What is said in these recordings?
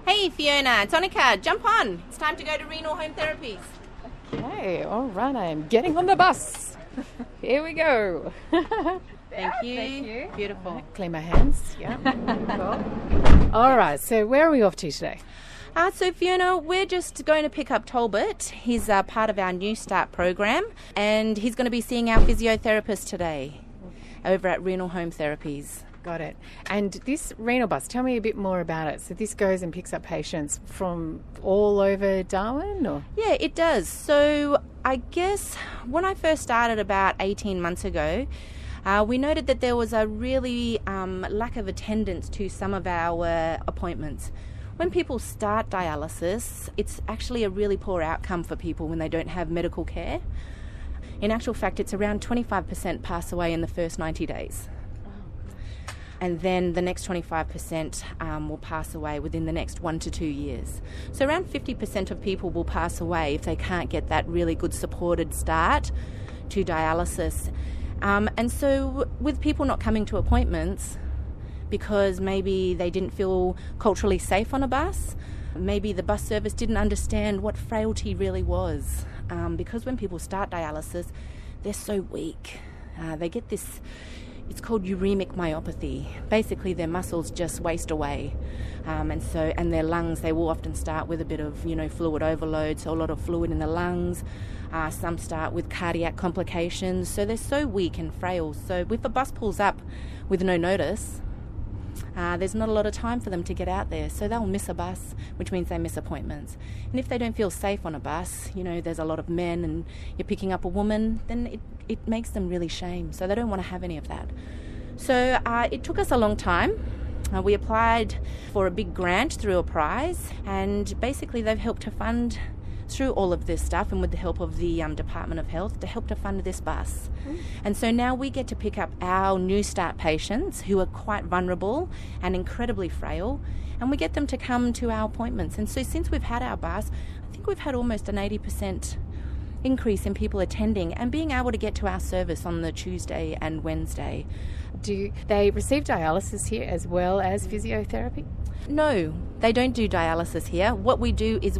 Hey Fiona, Tonica, jump on. It's time to go to Renal Home Therapies. Okay, all right, I am getting on the bus. Here we go. Thank you. Beautiful. Right, clean my hands. Yeah. Cool. All right, so where are we off to today? So Fiona, we're just going to pick up Talbot. He's part of our New Start program, and he's going to be seeing our physiotherapist today over at Renal Home Therapies. Got it. And this renal bus, tell me a bit more about it. So this goes and picks up patients from all over Darwin, or? Yeah, it does. So I guess when I first started about 18 months ago, we noted that there was a really lack of attendance to some of our appointments. When people start dialysis, it's actually a really poor outcome for people when they don't have medical care. In actual fact, it's around 25% pass away in the first 90 days. And then the next 25% will pass away within the next 1 to 2 years. So around 50% of people will pass away if they can't get that really good supported start to dialysis. And so with people not coming to appointments because maybe they didn't feel culturally safe on a bus, maybe the bus service didn't understand what frailty really was. Because when people start dialysis, they're so weak. They get this... It's called uremic myopathy. Basically, their muscles just waste away, and their lungs. They will often start with a bit of fluid overload, so a lot of fluid in the lungs. Some start with cardiac complications. So they're so weak and frail. So if a bus pulls up with no notice, there's not a lot of time for them to get out there. So they'll miss a bus, which means they miss appointments. And if they don't feel safe on a bus, there's a lot of men and you're picking up a woman, then it makes them really shame. So they don't want to have any of that. So it took us a long time. We applied for a big grant through a prize, and basically they've helped to fund through all of this stuff, and with the help of the Department of Health, to help to fund this bus. And so now we get to pick up our New Start patients who are quite vulnerable and incredibly frail, and we get them to come to our appointments. And so since we've had our bus, I think we've had almost an 80% increase in people attending and being able to get to our service on the Tuesday and Wednesday. Do they receive dialysis here as well as physiotherapy? No, they don't do dialysis here. What we do is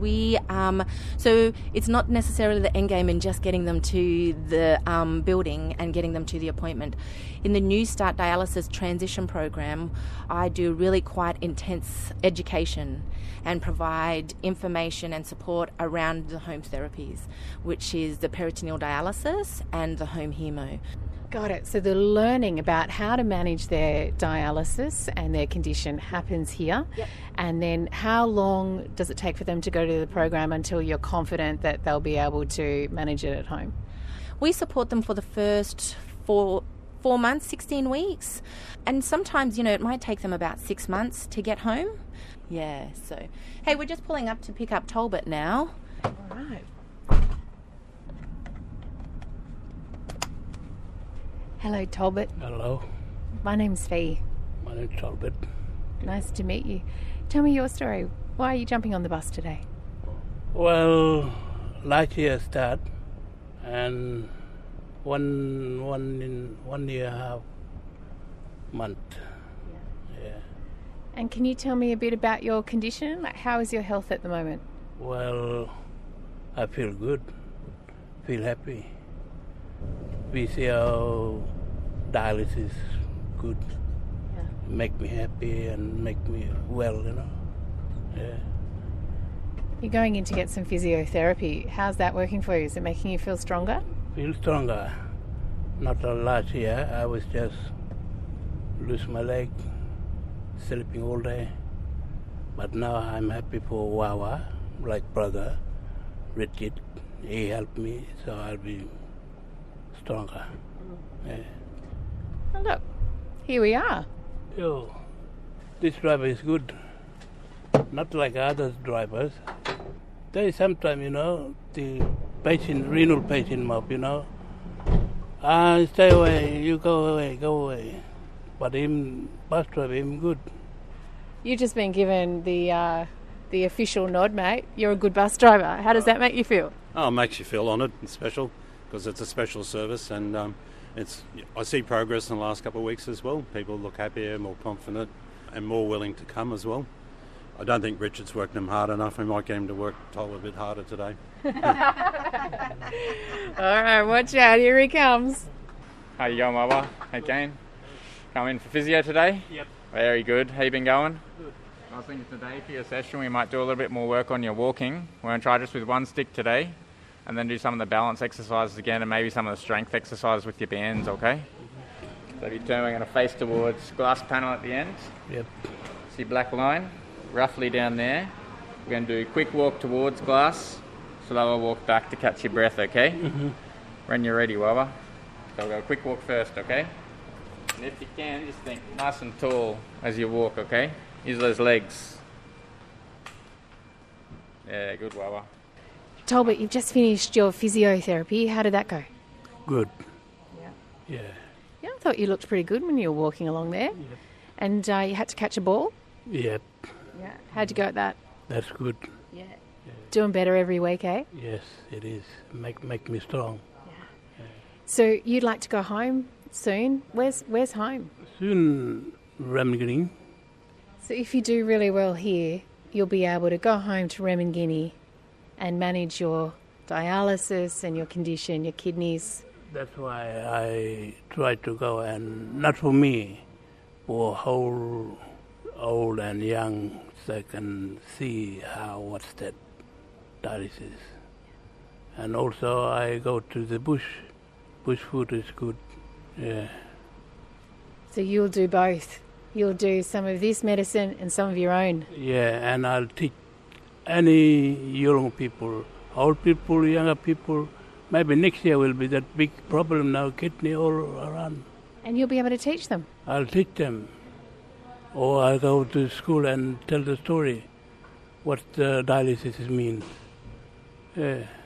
so it's not necessarily the end game in just getting them to the building and getting them to the appointment. In the New Start Dialysis Transition Program, I do really quite intense education and provide information and support around the home therapies, which is the peritoneal dialysis and the home hemo. Got it. So the learning about how to manage their dialysis and their condition happens here. Yep. And then how long does it take for them to go to the program until you're confident that they'll be able to manage it at home? We support them for the first 4 months, 16 weeks. And sometimes, it might take them about 6 months to get home. Yeah, so... Hey, we're just pulling up to pick up Talbot now. All right. Hello, Talbot. Hello. My name's Fee. My name's Talbot. Nice to meet you. Tell me your story. Why are you jumping on the bus today? Well, last year start, and one year and a half month. Yeah. And can you tell me a bit about your condition? Like, how is your health at the moment? Well, I feel good, feel happy. PCO dialysis good, make me happy and make me well, Yeah. You're going in to get some physiotherapy. How's that working for you? Is it making you feel stronger? Feel stronger. Not last year, I was just lose my leg, sleeping all day. But now I'm happy for Wawa, like brother, Richard. He helped me, so I'll be stronger. Yeah. Oh, look, here we are. Yo, this driver is good. Not like other drivers. There is sometimes, the renal patient mob, stay away, you go away. But bus driver, him good. You've just been given the official nod, mate. You're a good bus driver. How does that make you feel? Oh, it makes you feel honoured and special because it's a special service, and I see progress in the last couple of weeks as well. People look happier, more confident, and more willing to come as well. I don't think Richard's working him hard enough. We might get him to work Toll a bit harder today. All right, watch out. Here he comes. How you going, Wawa? Again? Come in for physio today? Yep. Very good. How you been going? Good. I was thinking today for your session we might do a little bit more work on your walking. We're going to try just with one stick today and then do some of the balance exercises again and maybe some of the strength exercises with your bands, okay? So if you turn, we're going to face towards glass panel at the end. Yep. See black line? Roughly down there. We're going to do a quick walk towards glass, slower walk back to catch your breath, okay? Mm-hmm. When you're ready, Wawa. So we'll go quick walk first, okay? And if you can, just think nice and tall as you walk, okay? Use those legs. Yeah, good, Wawa. Tolbert, you've just finished your physiotherapy. How did that go? Good. Yeah. Yeah. Yeah, I thought you looked pretty good when you were walking along there. Yep. And you had to catch a ball? Yep. Yeah. How'd you go at that? That's good. Yeah. Doing better every week, eh? Yes, it is. Make me strong. So you'd like to go home soon? Where's home? Soon, Remington. So if you do really well here, you'll be able to go home to Remingini and manage your dialysis and your condition, your kidneys. That's why I try to go, and not for me, for whole old and young, so I can see what's that dialysis. And also I go to the bush. Bush food is good. Yeah. So you'll do both. You'll do some of this medicine and some of your own. Yeah, and I'll teach any young people, old people, younger people. Maybe next year will be that big problem now, kidney all around. And you'll be able to teach them. I'll teach them. Or I'll go to school and tell the story, what dialysis means. Yeah.